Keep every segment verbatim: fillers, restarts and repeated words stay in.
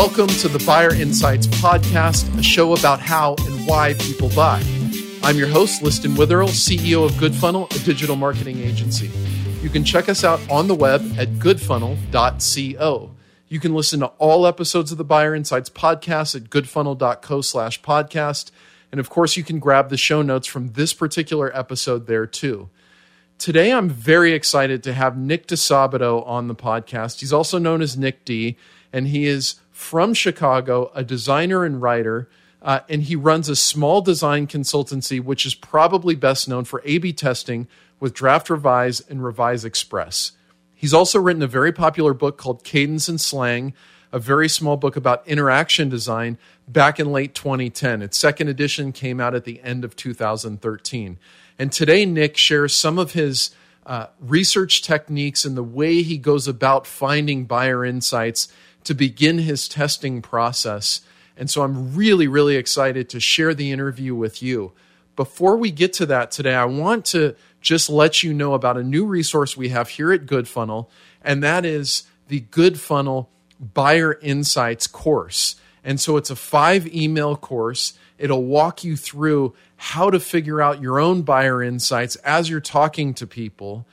Welcome to the Buyer Insights Podcast, a show about how and why people buy. I'm your host, Liston Witherell, C E O of GoodFunnel, a digital marketing agency. You can check us out on the web at good funnel dot co. You can listen to all episodes of the Buyer Insights Podcast at goodfunnel dot co slash podcast. And of course, you can grab the show notes from this particular episode there too. Today, I'm very excited to have Nick DiSabato on the podcast. He's also known as Nick D, and he is from Chicago, a designer and writer, uh, and he runs a small design consultancy, which is probably best known for A B testing with Draft Revise and Revise Express. He's also written a very popular book called Cadence and Slang, a very small book about interaction design back in late twenty ten. Its second edition came out at the end of two thousand thirteen. And today, Nick shares some of his uh, research techniques and the way he goes about finding buyer insights to begin his testing process. And so I'm really, really excited to share the interview with you. Before we get to that today, I want to just let you know about a new resource we have here at GoodFunnel, and that is the GoodFunnel Buyer Insights course. And so it's a five email course. It'll walk you through how to figure out your own buyer insights as you're talking to people,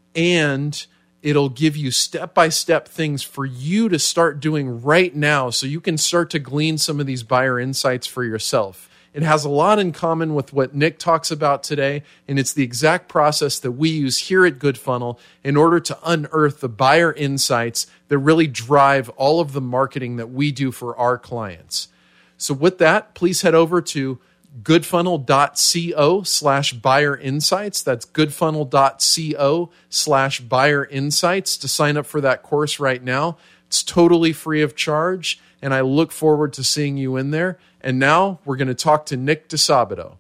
and it'll give you step-by-step things for you to start doing right now so you can start to glean some of these buyer insights for yourself. It has a lot in common with what Nick talks about today, and it's the exact process that we use here at GoodFunnel in order to unearth the buyer insights that really drive all of the marketing that we do for our clients. So with that, please head over to goodfunnel dot co slash buyer insights. That's goodfunnel dot co slash buyer insights to sign up for that course right now. It's totally free of charge, and I look forward to seeing you in there. And now we're going to talk to Nick DiSabato.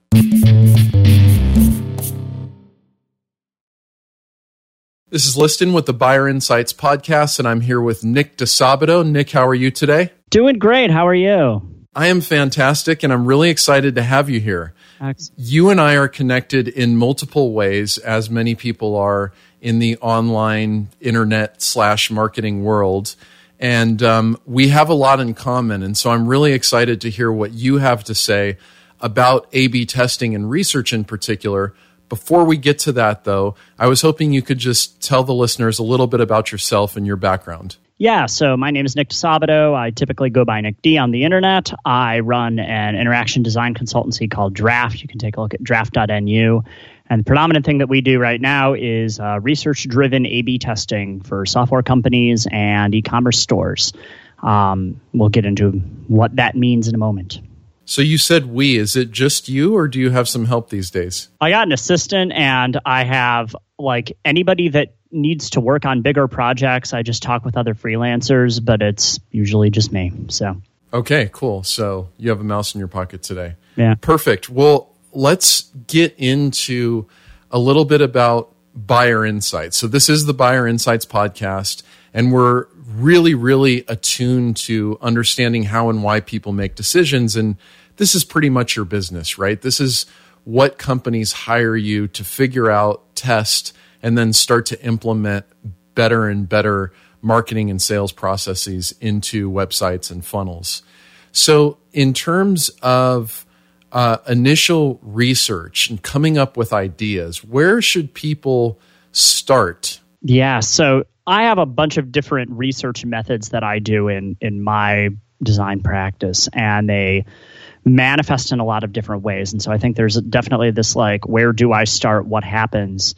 This is Liston with the Buyer Insights Podcast, and I'm here with Nick DiSabato. Nick, how are you today? Doing great. How are you? I am fantastic, and I'm really excited to have you here. Excellent. You and I are connected in multiple ways, as many people are in the online internet slash marketing world. And um, we have a lot in common. And so I'm really excited to hear what you have to say about A B testing and research in particular. Before we get to that, though, I was hoping you could just tell the listeners a little bit about yourself and your background. Yeah, so my name is Nick DiSabato. I typically go by Nick D on the internet. I run an interaction design consultancy called Draft. You can take a look at draft dot n u. And the predominant thing that we do right now is uh, research-driven A B testing for software companies and e-commerce stores. Um, we'll get into what that means in a moment. So you said we. Is it just you, or do you have some help these days? I got an assistant, and I have like anybody that needs to work on bigger projects. I just talk with other freelancers, but it's usually just me. So okay, cool. So you have a mouse in your pocket today. Yeah, perfect. Well, let's get into a little bit about buyer insights. So this is the Buyer Insights Podcast, and we're really, really attuned to understanding how and why people make decisions. And this is pretty much your business, right? This is what companies hire you to figure out, test, and then start to implement better and better marketing and sales processes into websites and funnels. So in terms of uh, initial research and coming up with ideas, where should people start? Yeah, so I have a bunch of different research methods that I do in, in my design practice, and they manifest in a lot of different ways. And so I think there's definitely this like, where do I start? What happens?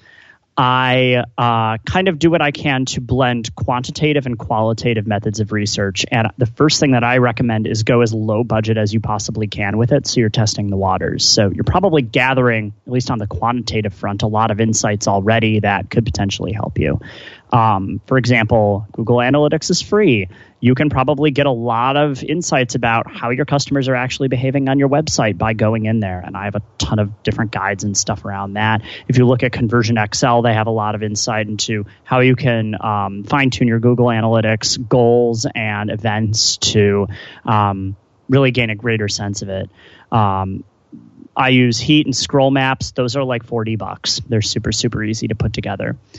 I uh, kind of do what I can to blend quantitative and qualitative methods of research. And the first thing that I recommend is go as low budget as you possibly can with it, so you're testing the waters. So you're probably gathering, at least on the quantitative front, a lot of insights already that could potentially help you. Um, for example, Google Analytics is free. You can probably get a lot of insights about how your customers are actually behaving on your website by going in there. And I have a ton of different guides and stuff around that. If you look at Conversion X L, they have a lot of insight into how you can um, fine-tune your Google Analytics goals and events to um, really gain a greater sense of it. Um, I use Heat and Scroll Maps. Those are like forty bucks. They're super, super easy to put together.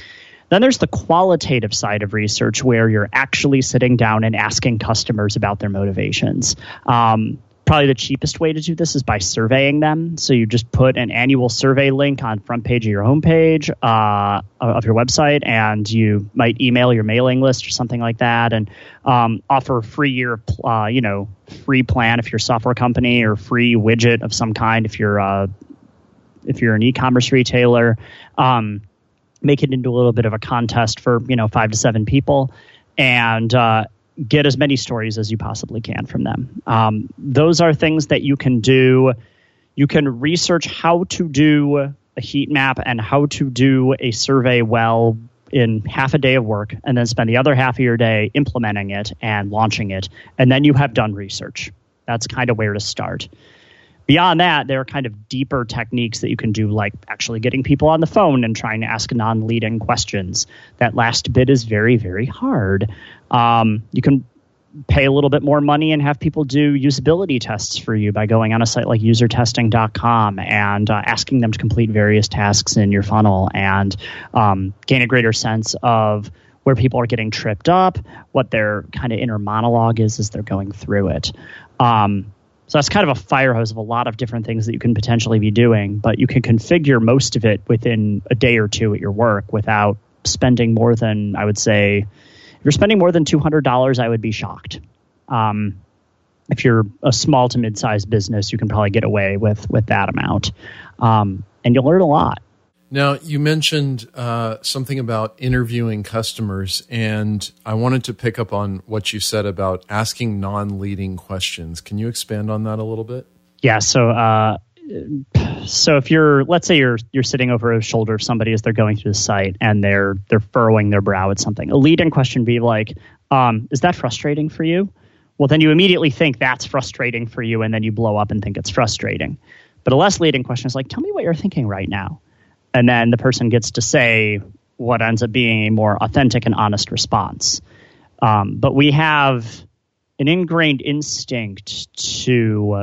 Then there's the qualitative side of research where you're actually sitting down and asking customers about their motivations. Um, probably the cheapest way to do this is by surveying them. So you just put an annual survey link on front page of your homepage uh, of your website, and you might email your mailing list or something like that, and um, offer a free year, uh, you know, free plan if you're a software company, or free widget of some kind if you're uh, if you're an e-commerce retailer. Um, make it into a little bit of a contest for, you know, five to seven people, and uh, get as many stories as you possibly can from them. Um, those are things that you can do. You can research how to do a heat map and how to do a survey well in half a day of work, and then spend the other half of your day implementing it and launching it. And then you have done research. That's kind of where to start. Beyond that, there are kind of deeper techniques that you can do, like actually getting people on the phone and trying to ask non-leading questions. That last bit is very, very hard. Um, you can pay a little bit more money and have people do usability tests for you by going on a site like user testing dot com and uh, asking them to complete various tasks in your funnel, and um, gain a greater sense of where people are getting tripped up, what their kind of inner monologue is as they're going through it. Um, So that's kind of a fire hose of a lot of different things that you can potentially be doing, but you can configure most of it within a day or two at your work without spending more than, I would say, if you're spending more than two hundred dollars, I would be shocked. Um, if you're a small to mid-sized business, you can probably get away with, with that amount. Um, and you'll learn a lot. Now, you mentioned uh, something about interviewing customers, and I wanted to pick up on what you said about asking non-leading questions. Can you expand on that a little bit? Yeah. So, uh, so if you're, let's say you're you're sitting over a shoulder of somebody as they're going through the site, and they're they're furrowing their brow at something. A leading question would be like, um, "Is that frustrating for you?" Well, then you immediately think that's frustrating for you, and then you blow up and think it's frustrating. But a less leading question is like, "Tell me what you're thinking right now." And then the person gets to say what ends up being a more authentic and honest response. Um, but we have an ingrained instinct to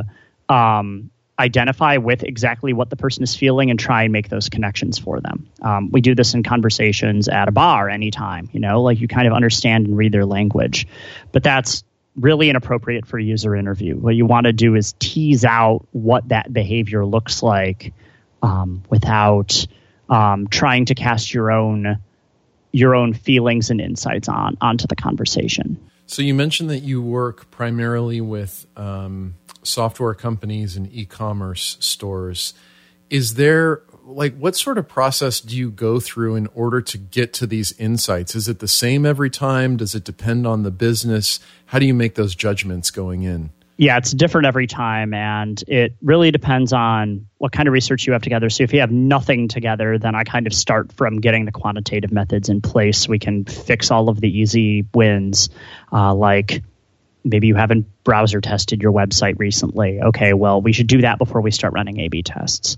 um, identify with exactly what the person is feeling and try and make those connections for them. Um, we do this in conversations at a bar anytime, you know, like you kind of understand and read their language. But that's really inappropriate for a user interview. What you want to do is tease out what that behavior looks like um, without um, trying to cast your own your own feelings and insights on onto the conversation. So you mentioned that you work primarily with um, software companies and e-commerce stores. Is there, like, what sort of process do you go through in order to get to these insights? Is it the same every time? Does it depend on the business? How do you make those judgments going in? Yeah, it's different every time, and it really depends on what kind of research you have together. So if you have nothing together, then I kind of start from getting the quantitative methods in place so we can fix all of the easy wins, uh, like maybe you haven't browser tested your website recently. Okay, well, we should do that before we start running A B tests.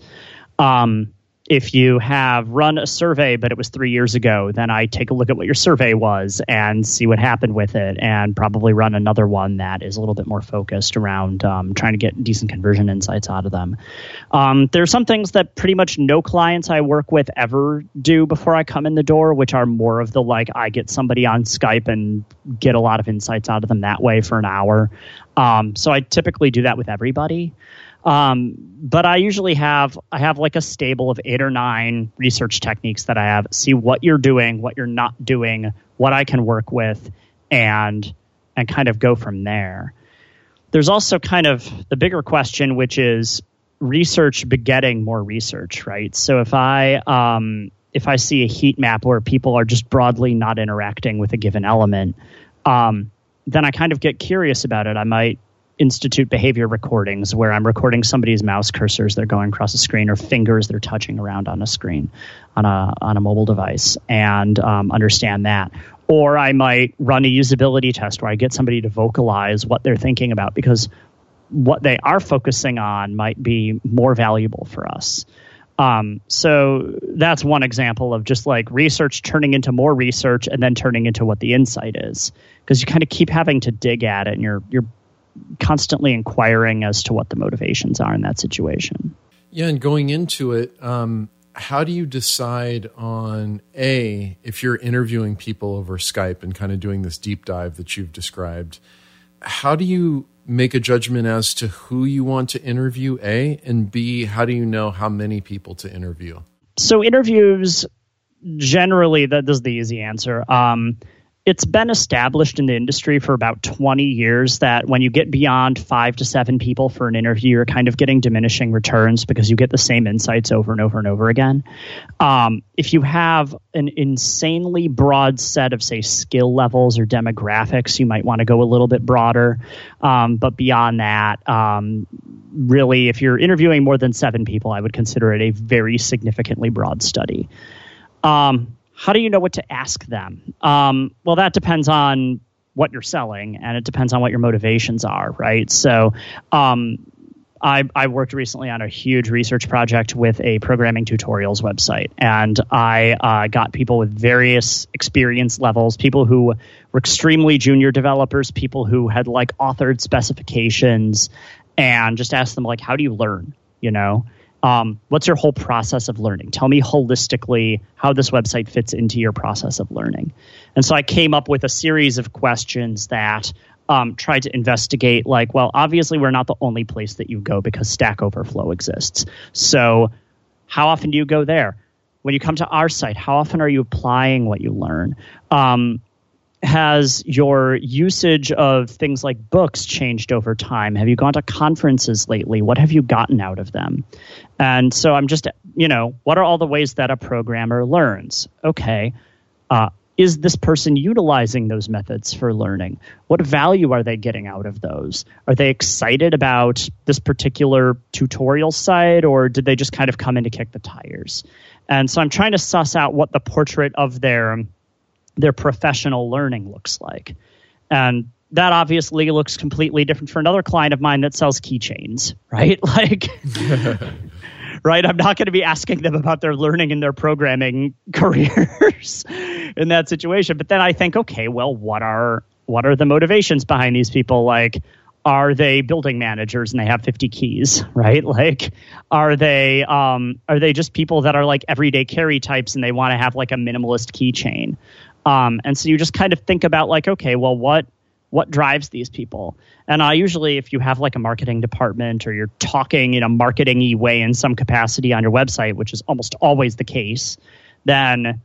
Um, if you have run a survey, but it was three years ago, then I take a look at what your survey was and see what happened with it, and probably run another one that is a little bit more focused around um, trying to get decent conversion insights out of them. Um, there are some things that pretty much no clients I work with ever do before I come in the door, which are more of the, like, I get somebody on Skype and get a lot of insights out of them that way for an hour. Um, so I typically do that with everybody. Um, but I usually have, I have like a stable of eight or nine research techniques that I have, see what you're doing, what you're not doing, what I can work with, and, and kind of go from there. There's also kind of the bigger question, which is research begetting more research, right? So if I, um, if I see a heat map where people are just broadly not interacting with a given element, um, then I kind of get curious about it. I might institute behavior recordings where I'm recording somebody's mouse cursors they're going across a screen, or fingers they're touching around on a screen on a on a mobile device, and um, understand that. Or I might run a usability test where I get somebody to vocalize what they're thinking about, because what they are focusing on might be more valuable for us. Um, so that's one example of just like research turning into more research and then turning into what the insight is, because you kind of keep having to dig at it, and you're you're constantly inquiring as to what the motivations are in that situation. Yeah, and going into it, um, how do you decide on, A, if you're interviewing people over Skype and kind of doing this deep dive that you've described, how do you make a judgment as to who you want to interview, A, and B, how do you know how many people to interview? So interviews, generally, that is the easy answer. Um, It's been established in the industry for about twenty years that when you get beyond five to seven people for an interview, you're kind of getting diminishing returns because you get the same insights over and over and over again. Um, if you have an insanely broad set of, say, skill levels or demographics, you might want to go a little bit broader. Um, but beyond that, um, really, if you're interviewing more than seven people, I would consider it a very significantly broad study. Um, How do you know what to ask them? Um, well, that depends on what you're selling, and it depends on what your motivations are, right? So um, I, I worked recently on a huge research project with a programming tutorials website, and I uh, got people with various experience levels, people who were extremely junior developers, people who had like authored specifications, and just asked them, like, how do you learn, you know? Um, what's your whole process of learning? Tell me holistically how this website fits into your process of learning. And so I came up with a series of questions that um, tried to investigate, like, well, obviously we're not the only place that you go because Stack Overflow exists. So how often do you go there? When you come to our site, how often are you applying what you learn? Um, Has your usage of things like books changed over time? Have you gone to conferences lately? What have you gotten out of them? And so I'm just, you know, what are all the ways that a programmer learns? Okay. Uh, is this person utilizing those methods for learning? What value are they getting out of those? Are they excited about this particular tutorial site, or did they just kind of come in to kick the tires? And so I'm trying to suss out what the portrait of their their professional learning looks like. And that obviously looks completely different for another client of mine that sells keychains, right? Like, right? I'm not going to be asking them about their learning and their programming careers in that situation. But then I think, okay, well, what are what are the motivations behind these people? Like, are they building managers and they have fifty keys, right? Like, are they um, are they just people that are like everyday carry types and they want to have like a minimalist keychain? Um, and so you just kind of think about like, okay, well, what what drives these people? And I usually, if you have like a marketing department or you're talking in a marketing-y way in some capacity on your website, which is almost always the case, then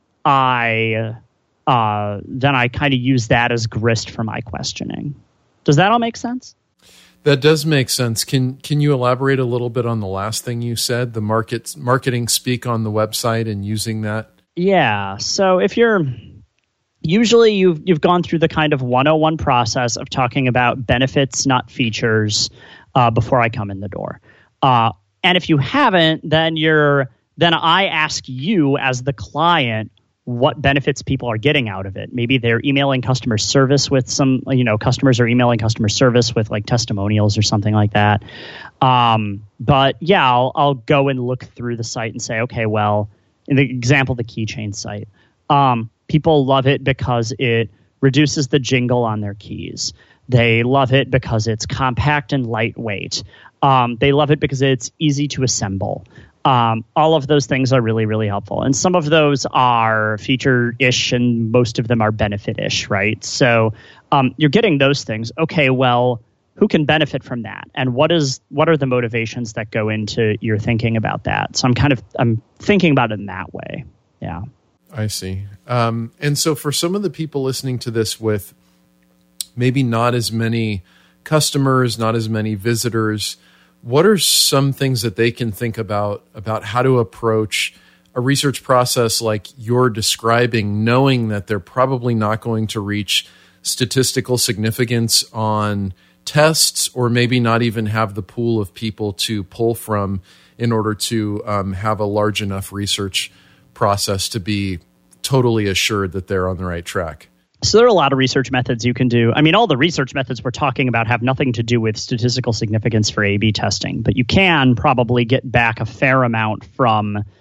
I uh, then I kind of use that as grist for my questioning. Does that all make sense? That does make sense. Can can you elaborate a little bit on the last thing you said, the market marketing speak on the website and using that? Yeah. So if you're usually you've you've gone through the kind of one oh one process of talking about benefits, not features, uh, before I come in the door. Uh, and if you haven't, then you're then I ask you as the client what benefits people are getting out of it. Maybe they're emailing customer service with some, you know, customers are emailing customer service with like testimonials or something like that. Um, but yeah, I'll, I'll go and look through the site and say, okay, well, in the example, the keychain site, um, people love it because it reduces the jingle on their keys. They love it because it's compact and lightweight. Um, they love it because it's easy to assemble. Um, all of those things are really, really helpful. And some of those are feature-ish and most of them are benefit-ish, right? So um, you're getting those things. Okay, well, who can benefit from that? And what is what are the motivations that go into your thinking about that? So I'm kind of I'm thinking about it in that way. Yeah. I see. Um, and so for some of the people listening to this with maybe not as many customers, not as many visitors, what are some things that they can think about about how to approach a research process like you're describing, knowing that they're probably not going to reach statistical significance on tests, or maybe not even have the pool of people to pull from in order to um, have a large enough research process to be totally assured that they're on the right track? So there are a lot of research methods you can do. I mean, all the research methods we're talking about have nothing to do with statistical significance for A B testing, but you can probably get back a fair amount from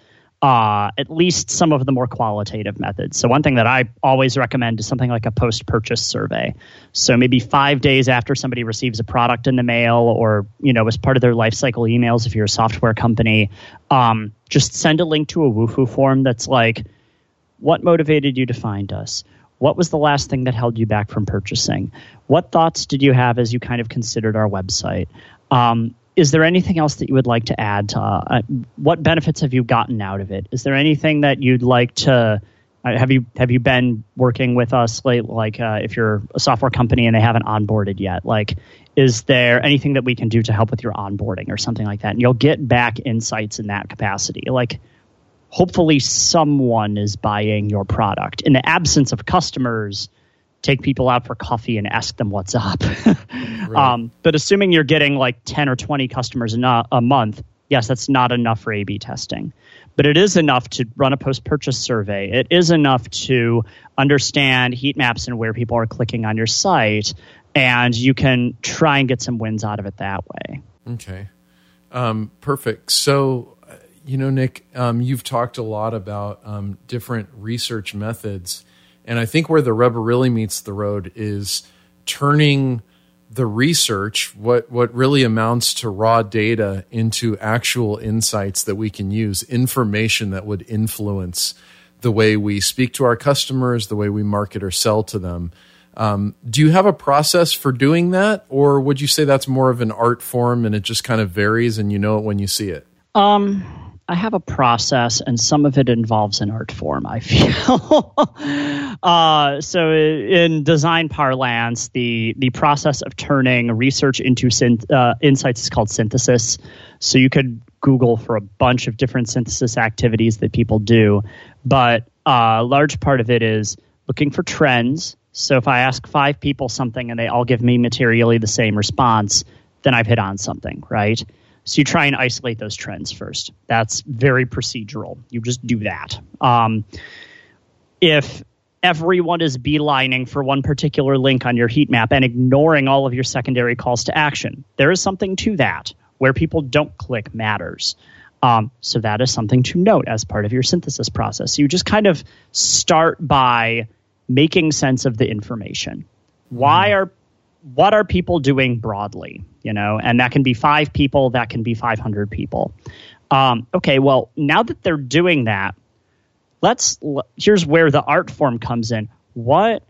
uh, at least some of the more qualitative methods. So one thing that I always recommend is something like a post-purchase survey. So maybe five days after somebody receives a product in the mail, or, you know, as part of their life cycle emails, if you're a software company, um, just send a link to a Wufoo form that's like, what motivated you to find us? What was the last thing that held you back from purchasing? What thoughts did you have as you kind of considered our website? Um, Is there anything else that you would like to add to uh, what benefits have you gotten out of it? Is there anything that you'd like to uh, have you have you been working with us like, like uh, if you're a software company and they haven't onboarded yet? Like, is there anything that we can do to help with your onboarding or something like that? And you'll get back insights in that capacity. Like, hopefully someone is buying your product. In the absence of customers, take people out for coffee and ask them what's up. Right. um, but assuming you're getting like ten or twenty customers a, a month, yes, that's not enough for A B testing. But it is enough to run a post-purchase survey. It is enough to understand heat maps and where people are clicking on your site. And you can try and get some wins out of it that way. Okay. Um, perfect. So, you know, Nick, um, you've talked a lot about um, different research methods. And I think where the rubber really meets the road is turning the research, what, what really amounts to raw data, into actual insights that we can use, information that would influence the way we speak to our customers, the way we market or sell to them. Um, do you have a process for doing that? Or would you say that's more of an art form and it just kind of varies and you know it when you see it? Um... I have a process, and some of it involves an art form, I feel. uh, so in design parlance, the, the process of turning research into synth, uh, insights is called synthesis. So you could Google for a bunch of different synthesis activities that people do. But uh, a large part of it is looking for trends. So if I ask five people something and they all give me materially the same response, then I've hit on something, right? So you try and isolate those trends first. That's very procedural. You just do that. Um, if everyone is beelining for one particular link on your heat map and ignoring all of your secondary calls to action, there is something to that. Where people don't click matters. Um, so that is something to note as part of your synthesis process. So you just kind of start by making sense of the information. Why are What are people doing broadly? You know, and that can be five people, that can be five hundred people. Um, okay, well, now that they're doing that, let's. Here's where the art form comes in. What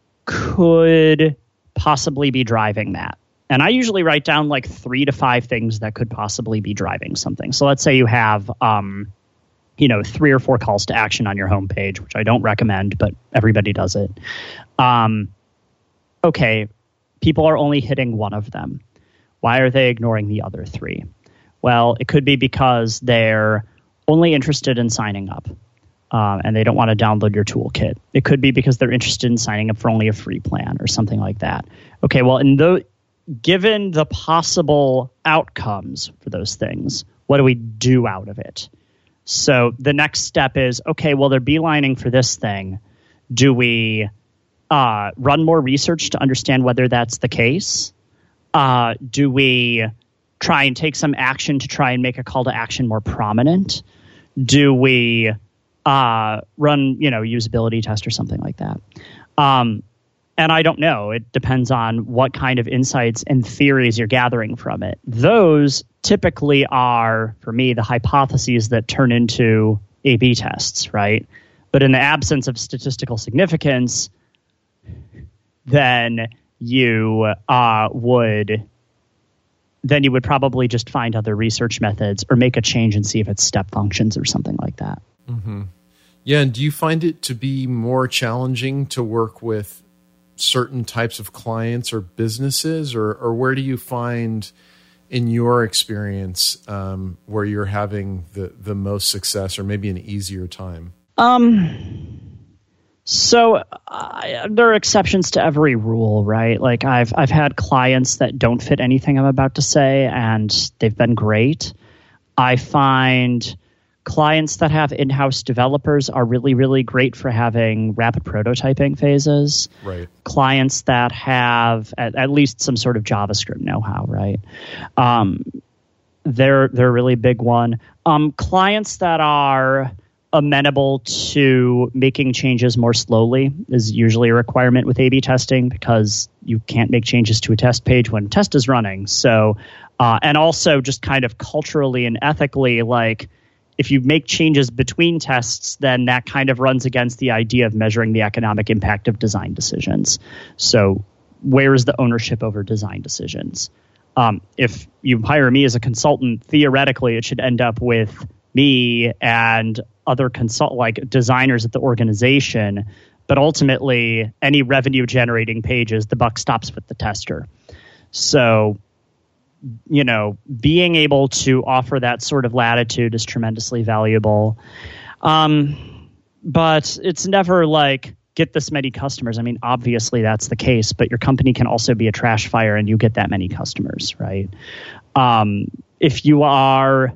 could possibly be driving that? And I usually write down like three to five things that could possibly be driving something. So let's say you have, um, you know, three or four calls to action on your homepage, which I don't recommend, but everybody does it. Um, okay. People are only hitting one of them. Why are they ignoring the other three? Well, it could be because they're only interested in signing up um, and they don't want to download your toolkit. It could be because they're interested in signing up for only a free plan or something like that. Okay, well, in the, given the possible outcomes for those things, what do we do out of it? So the next step is, okay, well, they're beelining for this thing. Do we... Uh, run more research to understand whether that's the case? Uh, do we try and take some action to try and make a call to action more prominent? Do we uh, run, you know, usability test or something like that? Um, and I don't know. It depends on what kind of insights and theories you're gathering from it. Those typically are, for me, the hypotheses that turn into A B tests, right? But in the absence of statistical significance, then you uh, would then you would probably just find other research methods or make a change and see if it's step functions or something like that. Mm-hmm. Yeah, and do you find it to be more challenging to work with certain types of clients or businesses, or, or where do you find in your experience um, where you're having the, the most success or maybe an easier time? Um. So uh, there are exceptions to every rule, right? Like I've I've had clients that don't fit anything I'm about to say, and they've been great. I find clients that have in-house developers are really, really great for having rapid prototyping phases. Right. Clients that have at, at least some sort of JavaScript know-how, right? Um, they're they're a really big one. Um, clients that are amenable to making changes more slowly is usually a requirement with A B testing, because you can't make changes to a test page when a test is running. So, uh, and also just kind of culturally and ethically, like if you make changes between tests, then that kind of runs against the idea of measuring the economic impact of design decisions. So where is the ownership over design decisions? Um, if you hire me as a consultant, theoretically, it should end up with me and other consult like designers at the organization, but ultimately any revenue generating pages, the buck stops with the tester. So, you know, being able to offer that sort of latitude is tremendously valuable. Um, but it's never like get this many customers. I mean, obviously that's the case, but your company can also be a trash fire and you get that many customers, right? Um, if you are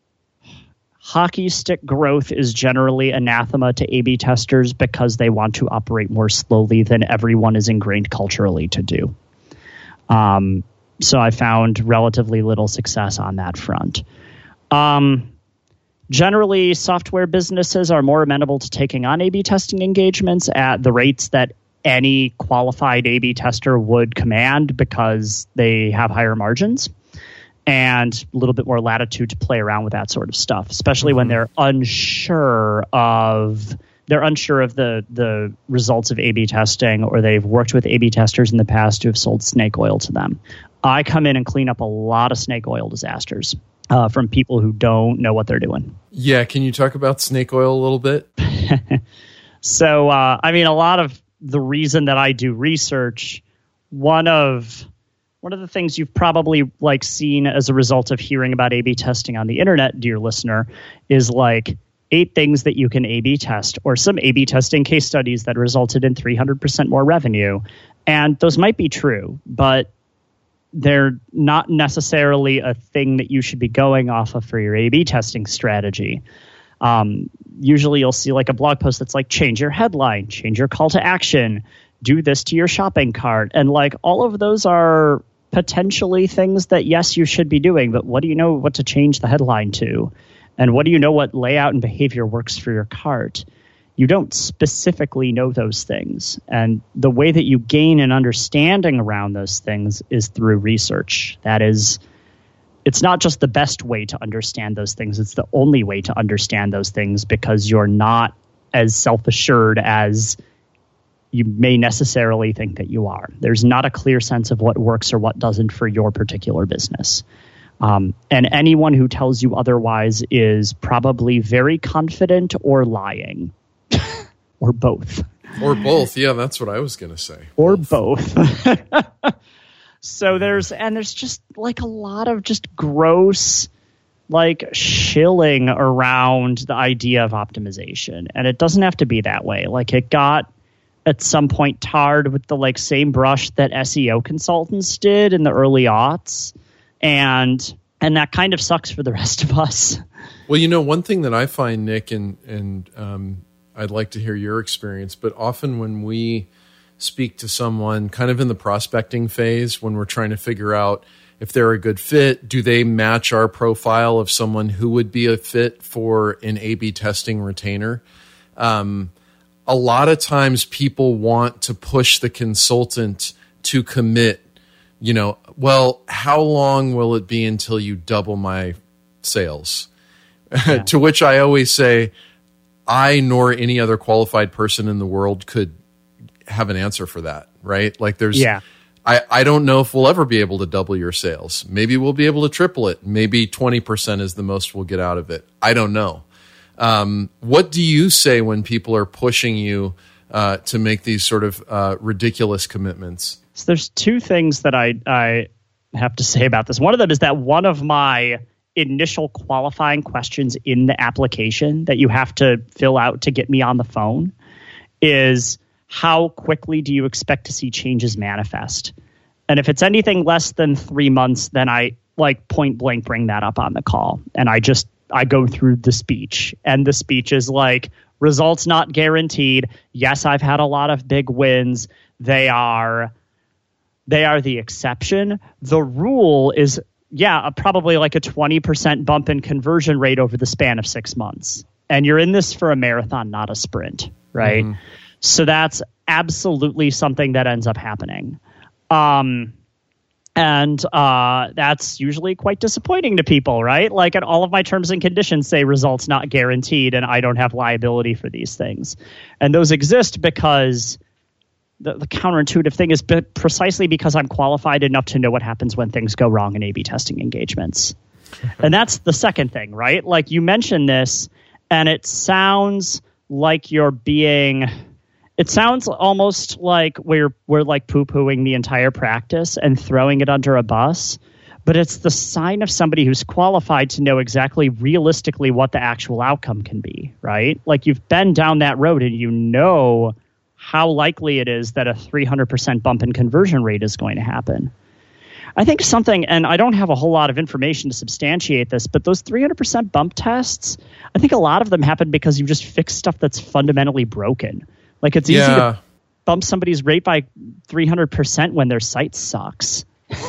hockey stick growth is generally anathema to A B testers because they want to operate more slowly than everyone is ingrained culturally to do. Um, so I found relatively little success on that front. Um, generally, software businesses are more amenable to taking on A B testing engagements at the rates that any qualified A B tester would command because they have higher margins and a little bit more latitude to play around with that sort of stuff, especially mm-hmm. when they're unsure of they're unsure of the the results of A B testing, or they've worked with A B testers in the past who have sold snake oil to them. I come in and clean up a lot of snake oil disasters uh, from people who don't know what they're doing. Yeah, can you talk about snake oil a little bit? So, uh, I mean, a lot of the reason that I do research, one of One of the things you've probably like seen as a result of hearing about A B testing on the internet, dear listener, is like eight things that you can A B test, or some A B testing case studies that resulted in three hundred percent more revenue. And those might be true, but they're not necessarily a thing that you should be going off of for your A B testing strategy. Um, usually you'll see like a blog post that's like, change your headline, change your call to action, do this to your shopping cart. And like all of those are potentially things that, yes, you should be doing, but what do you know what to change the headline to? And what do you know what layout and behavior works for your cart? You don't specifically know those things. And the way that you gain an understanding around those things is through research. That is, it's not just the best way to understand those things. It's the only way to understand those things, because you're not as self-assured as you may necessarily think that you are. There's not a clear sense of what works or what doesn't for your particular business. Um, and anyone who tells you otherwise is probably very confident or lying. Or both. Or both. Yeah, that's what I was going to say. Or both. both. So there's, and there's just like a lot of just gross, like shilling around the idea of optimization. And it doesn't have to be that way. Like it got at some point tarred with the like same brush that S E O consultants did in the early aughts. And and that kind of sucks for the rest of us. Well, you know, one thing that I find, Nick, and and um, I'd like to hear your experience, but often when we speak to someone kind of in the prospecting phase, when we're trying to figure out if they're a good fit, do they match our profile of someone who would be a fit for an A B testing retainer? Um A lot of times people want to push the consultant to commit, you know, well, how long will it be until you double my sales? Yeah. To which I always say, I nor any other qualified person in the world could have an answer for that, right? Like there's, yeah. I, I don't know if we'll ever be able to double your sales. Maybe we'll be able to triple it. Maybe twenty percent is the most we'll get out of it. I don't know. Um, what do you say when people are pushing you uh, to make these sort of uh, ridiculous commitments? So there's two things that I, I have to say about this. One of them is that one of my initial qualifying questions in the application that you have to fill out to get me on the phone is, how quickly do you expect to see changes manifest? And if it's anything less than three months, then I like point blank bring that up on the call. And I just I go through the speech, and the speech is like, results not guaranteed. Yes, I've had a lot of big wins. They are, they are the exception. The rule is, yeah, probably like a twenty percent bump in conversion rate over the span of six months. And you're in this for a marathon, not a sprint, right? Mm-hmm. So that's absolutely something that ends up happening. Um, and uh, that's usually quite disappointing to people, right? Like, and all of my terms and conditions say results not guaranteed, and I don't have liability for these things. And those exist because the, the counterintuitive thing is be- precisely because I'm qualified enough to know what happens when things go wrong in A B testing engagements. And that's the second thing, right? Like, you mentioned this, and it sounds like you're being... It sounds almost like we're we're like poo-pooing the entire practice and throwing it under a bus, but it's the sign of somebody who's qualified to know exactly realistically what the actual outcome can be, right? Like, you've been down that road and you know how likely it is that a three hundred percent bump in conversion rate is going to happen. I think something, and I don't have a whole lot of information to substantiate this, but those three hundred percent bump tests, I think a lot of them happen because you just fix stuff that's fundamentally broken. Like, it's easy yeah. to bump somebody's rate by three hundred percent when their site sucks.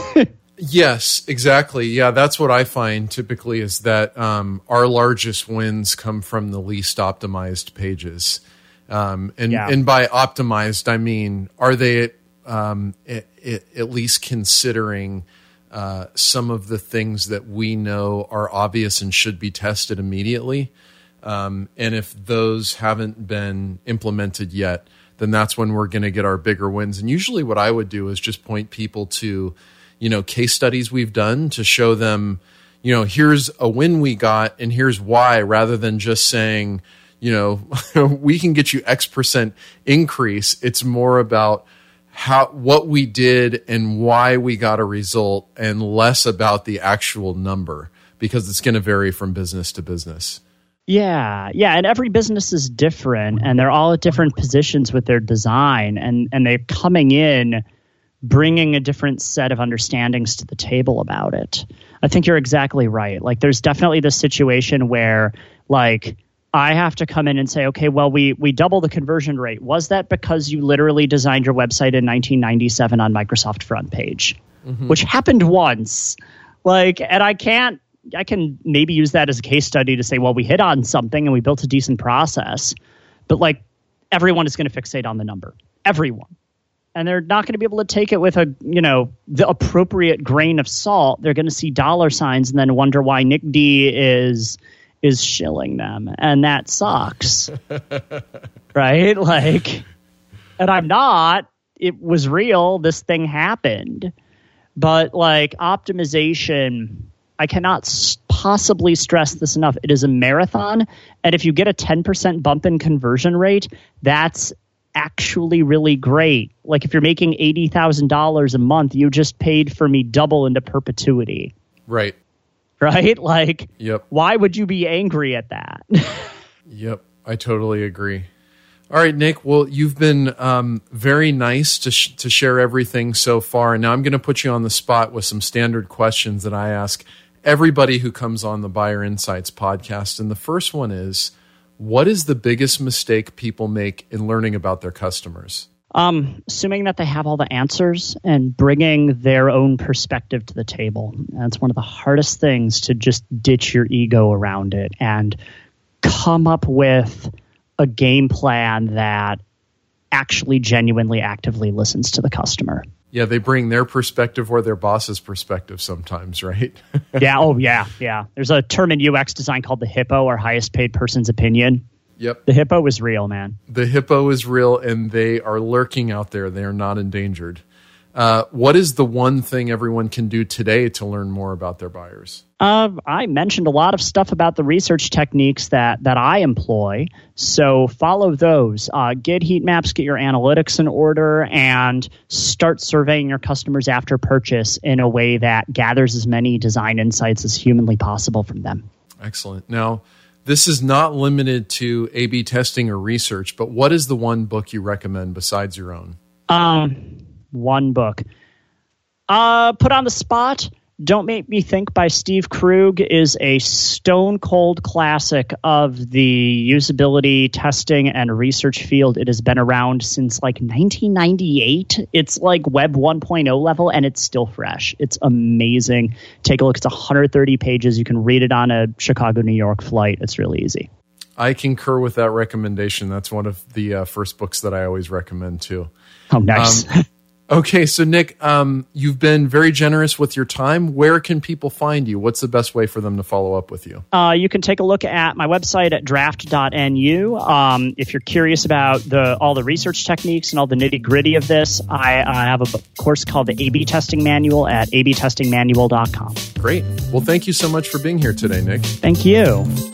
Yes, exactly. Yeah, that's what I find typically is that um, our largest wins come from the least optimized pages. Um, and, yeah. and by optimized, I mean, are they um, at, at least considering uh, some of the things that we know are obvious and should be tested immediately? Um, and if those haven't been implemented yet, then that's when we're going to get our bigger wins. And usually what I would do is just point people to, you know, case studies we've done to show them, you know, here's a win we got and here's why, rather than just saying, you know, we can get you X percent increase. It's more about how, what we did and why we got a result, and less about the actual number, because it's going to vary from business to business. Yeah, yeah, and every business is different, and they're all at different positions with their design, and, and they're coming in bringing a different set of understandings to the table about it. I think you're exactly right. Like, there's definitely this situation where, like, I have to come in and say, okay, well, we we double the conversion rate. Was that because you literally designed your website in nineteen ninety-seven on Microsoft Front Page, mm-hmm. which happened once? Like, and I can't. I can maybe use that as a case study to say, well, we hit on something and we built a decent process, but like, everyone is going to fixate on the number, everyone. And they're not going to be able to take it with a, you know, the appropriate grain of salt. They're going to see dollar signs and then wonder why Nick D is, is shilling them. And that sucks. Right? Like, and I'm not, it was real. This thing happened, but like, optimization, I cannot possibly stress this enough. It is a marathon, and if you get a ten percent bump in conversion rate, that's actually really great. Like, if you're making eighty thousand dollars a month, you just paid for me double into perpetuity. Right. Right? Like, yep. Why would you be angry at that? Yep, I totally agree. All right, Nick. Well, you've been um, very nice to sh- to share everything so far, and now I'm going to put you on the spot with some standard questions that I ask everybody who comes on the Buyer Insights podcast. And the first one is, what is the biggest mistake people make in learning about their customers? Um, assuming that they have all the answers and bringing their own perspective to the table. That's one of the hardest things, to just ditch your ego around it and come up with a game plan that actually genuinely actively listens to the customer. Yeah, they bring their perspective or their boss's perspective sometimes, right? yeah, oh yeah, yeah. There's a term in U X design called the HIPPO, or highest paid person's opinion. Yep. The HIPPO is real, man. The HIPPO is real, and they are lurking out there. They are not endangered. Uh, what is the one thing everyone can do today to learn more about their buyers? Uh, I mentioned a lot of stuff about the research techniques that that I employ. So follow those. Uh, get heat maps, get your analytics in order, and start surveying your customers after purchase in a way that gathers as many design insights as humanly possible from them. Excellent. Now, this is not limited to A B testing or research, but what is the one book you recommend besides your own? Um... One book. Uh, put on the spot, Don't Make Me Think by Steve Krug is a stone cold classic of the usability testing and research field. It has been around since like nineteen ninety-eight. It's like Web one point oh level, and it's still fresh. It's amazing. Take a look. It's one hundred thirty pages. You can read it on a Chicago, New York flight. It's really easy. I concur with that recommendation. That's one of the uh, first books that I always recommend too. Oh, nice. Um, okay, so Nick, um, you've been very generous with your time. Where can people find you? What's the best way for them to follow up with you? Uh, you can take a look at my website at draft dot N U. Um, if you're curious about the all the research techniques and all the nitty gritty of this, I, I have a course called the A B Testing Manual at A B testing manual dot com. Great. Well, thank you so much for being here today, Nick. Thank you.